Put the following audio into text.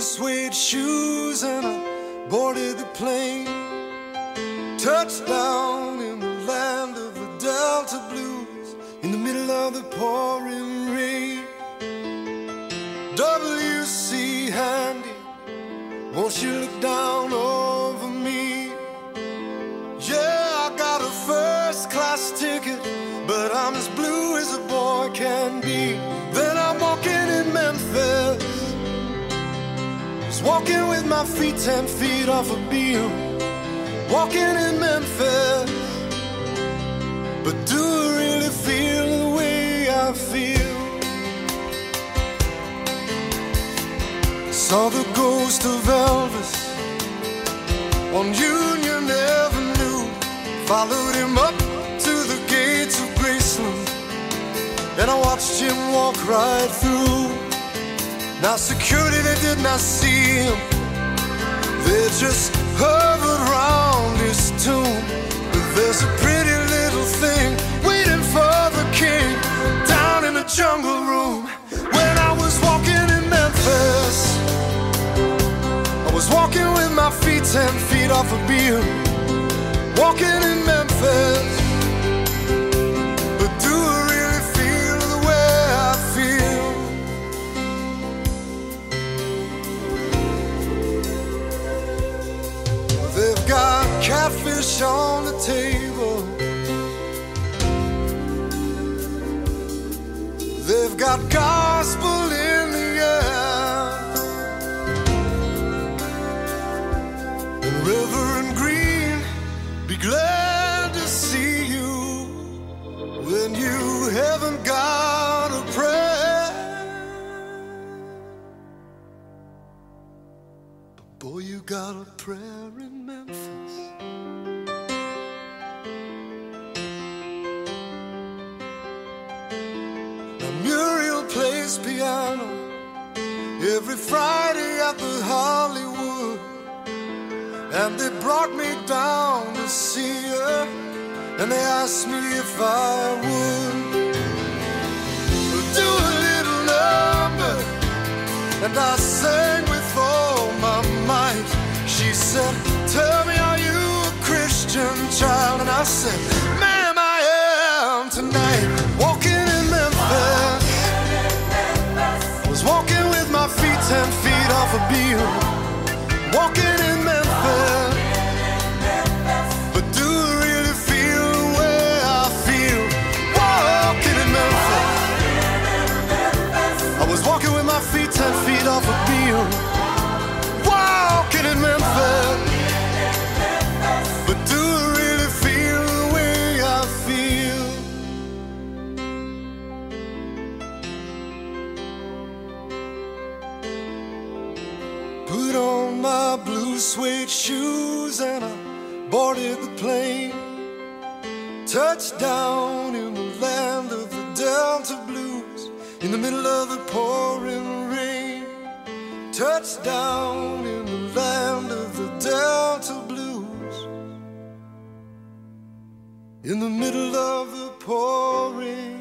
suede shoes and I boarded the plane. Touchdown in the land of the Delta Blues, in the middle of the pouring rain. W.C. Handy, won't you look down over me? Yeah, I got a first-class ticket, but I'm as blue as a boy can be. Then I'm walking in Memphis, just walking with my feet 10 feet off a beam. Walking in Memphis, but do I really feel the way I feel? Saw the ghost of Elvis on Union Avenue, followed him up to the gates of Graceland, and I watched him walk right through. Now security, they did not see him, they just hovered round his tomb. But there's a pretty little thing waiting for the king down in the jungle room. When I was walking in Memphis, I was walking with my feet 10 feet off a beam. Walking in Memphis, but do I really feel the way I feel? They've got catfish on the table, they've got gospel in the air, and Reverend Green, be glad to see you when you haven't got a prayer. But boy, you got a prayer in Memphis. Now Muriel plays piano every Friday at the Hollywood, and they brought me down to see her, and they asked me if I would do a little number, and I sang with all my might. She said, tell me, are you a Christian child? And I said, ma'am, I am tonight. Walking in Memphis, I was walking with my feet 10 feet off a beam. Walking in Memphis, but do I really feel the way I feel? Walking in Memphis, I was walking with my feet 10 feet off a beam. Walking in Memphis, but do I really feel the way I feel? Put on my blue suede shoes and I boarded the plane. Touchdown in the land of the Delta Blues, in the middle of the pouring rain. Touchdown in the land of the Delta Blues, in the middle of the pouring